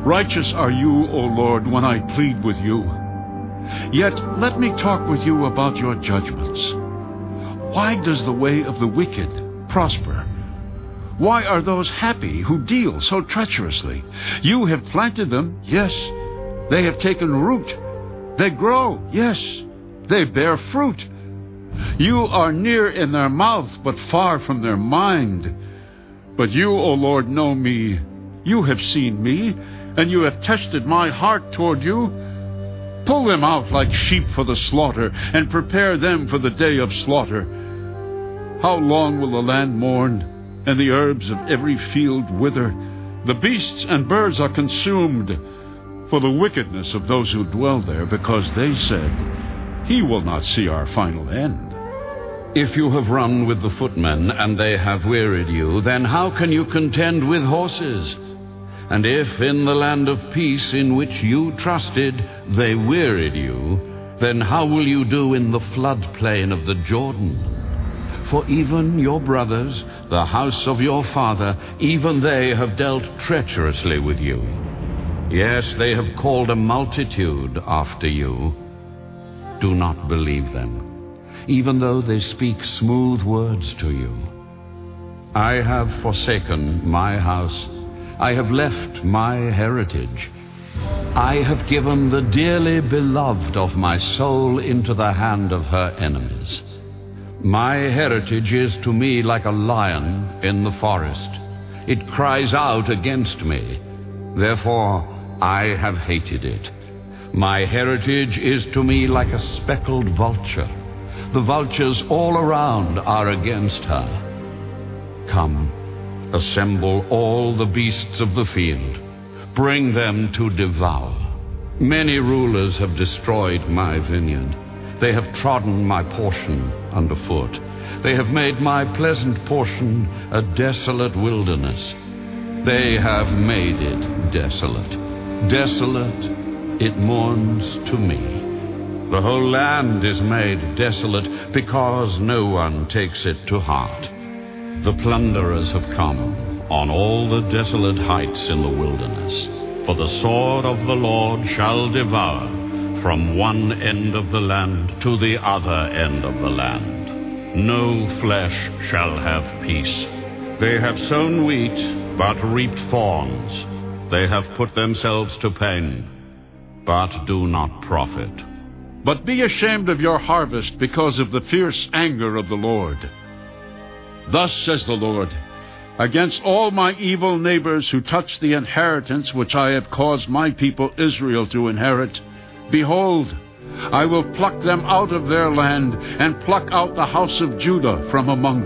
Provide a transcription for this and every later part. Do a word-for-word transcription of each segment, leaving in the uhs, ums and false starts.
Righteous are you, O Lord, when I plead with you. Yet let me talk with you about your judgments. Why does the way of the wicked prosper? Why are those happy who deal so treacherously? You have planted them, yes. They have taken root. They grow, yes. They bear fruit. You are near in their mouth, but far from their mind. But you, O Lord, know me. You have seen me, and you have tested my heart toward you. Pull them out like sheep for the slaughter, and prepare them for the day of slaughter. How long will the land mourn, and the herbs of every field wither? The beasts and birds are consumed for the wickedness of those who dwell there, because they said, He will not see our final end. If you have run with the footmen, and they have wearied you, then how can you contend with horses? And if in the land of peace in which you trusted they wearied you, then how will you do in the floodplain of the Jordan? For even your brothers, the house of your father, even they have dealt treacherously with you. Yes, they have called a multitude after you. Do not believe them, even though they speak smooth words to you. I have forsaken my house. I have left my heritage. I have given the dearly beloved of my soul into the hand of her enemies. My heritage is to me like a lion in the forest. It cries out against me. Therefore, I have hated it. My heritage is to me like a speckled vulture. The vultures all around are against her. Come, assemble all the beasts of the field. Bring them to devour. Many rulers have destroyed my vineyard. They have trodden my portion underfoot. They have made my pleasant portion a desolate wilderness. They have made it desolate. Desolate, it mourns to me. The whole land is made desolate because no one takes it to heart. The plunderers have come on all the desolate heights in the wilderness. For the sword of the Lord shall devour from one end of the land to the other end of the land. No flesh shall have peace. They have sown wheat, but reaped thorns. They have put themselves to pain, but do not profit. But be ashamed of your harvest because of the fierce anger of the Lord. Thus says the Lord, against all my evil neighbors who touch the inheritance which I have caused my people Israel to inherit, behold, I will pluck them out of their land, and pluck out the house of Judah from among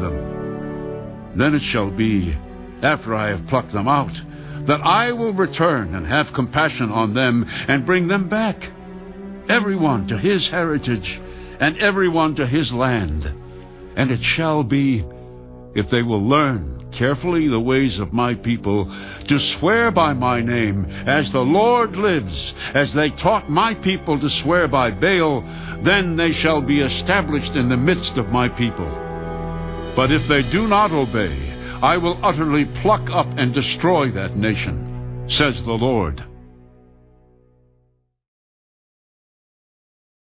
them. Then it shall be, after I have plucked them out, that I will return and have compassion on them, and bring them back, everyone to his heritage, and everyone to his land. And it shall be, if they will learn carefully the ways of my people, to swear by my name, as the Lord lives, as they taught my people to swear by Baal, then they shall be established in the midst of my people. But if they do not obey, I will utterly pluck up and destroy that nation, says the Lord.